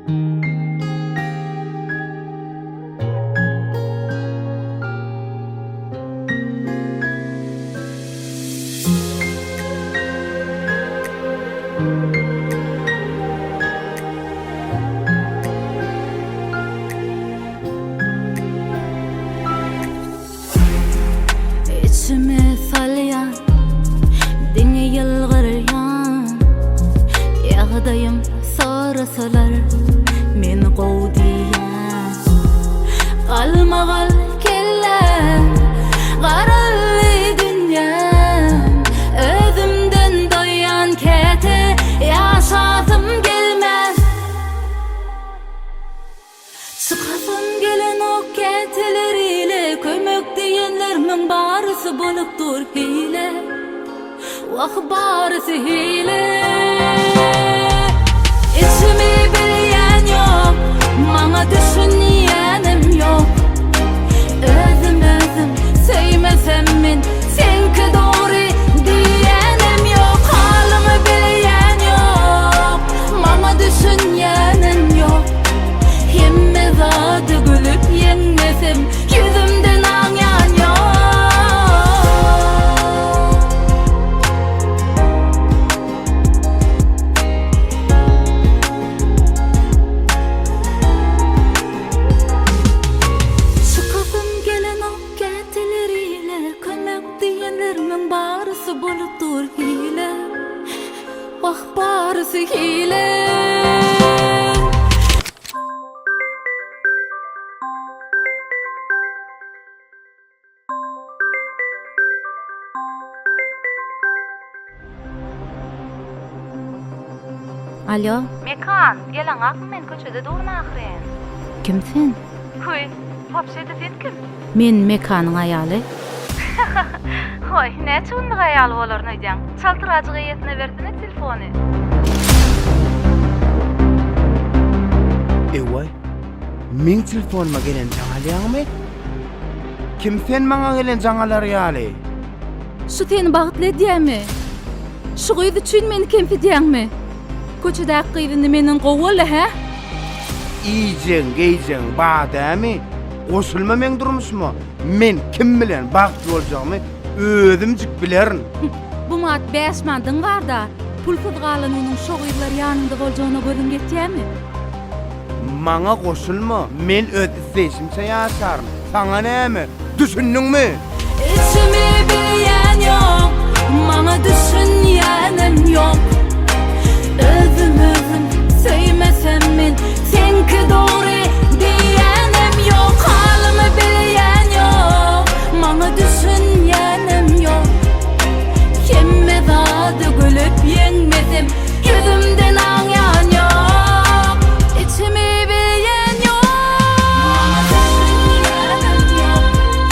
İçime salyan, dini yılgıryan, yağdayım sorasalar meni qowdiyan. Qalmagal kelle qarally dünyam, özümden doyan kete yaşasım gelmez. Çıkasım gelen o keteleriyle kömek diyenlerimin barısı bolupdur hile, vah barısı hile. İçimi bilyen yok, bana düşünyenim yok. Özüm söymesem men senki doğru diyenim yok. Halımı bilyen yok, bana düşünyenim yok. Hemme zadı gülüp yenmesem yüzümden ağlayan yok. Çıkasım gelen o keteleriyle kömek diyenlerimin barısı bulupdur hile, vah barısı hile. Alo, Mekan, gelen akım men köçede doğru ahren. kimsin? Huy, hapşede sen kim? Men Mekan'ın ayalı. Hoy, ne çundu hayal olur nejan? Çaltıracığı yetine verdine telefonu. Eway, min telefonuma gelen jaňalyňmy? Kim sen maňa gelen jaňalar ýaly? Şu seni bagtly diýämi? Şu gyzy üçin meni kempi diýäňmi? Köçedäki gyzyny menden gowalla ha? İýjeň, geýjeň, badamy. Goşulma men durmuşmy? Men kim bilen bagtly boljagmy özümjik bilerin. Bu mat 5 mandyň bar da, pulsuz galan onuň şu gyzlar ýanynda boljagyna gözüň getýärmi? Maňa goşulma, men öz isleşimçe ýaşarym. Saňa näme? Düşündiňmi? İçimi bilyen yok, bana düşünyenim yok. Özüm söymesem men senki doğru diyenim yok. Halımı bilyen yok, bana düşünyenim yok. Hemme zadı gülüp yenmesem yüzümden ağlayan yok. İçimi bilyen yok, bana düşünyenim yok.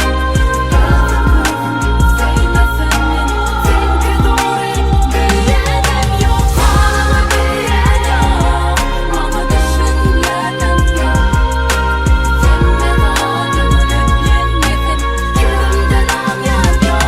Söymesem men senki doğru diyenim yok. Halımı bilyen yok, bana düşünyenim yok. Hemme zadı gülüp yenmesem yüzümden ağlayan yok.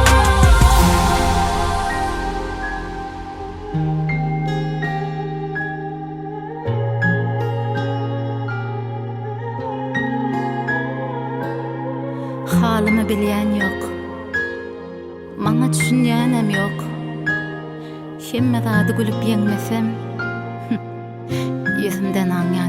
Halımı bilyen yok, bana düşünýänem yok. Hemme zadı gülüp yenmesem yüzümden ağlayan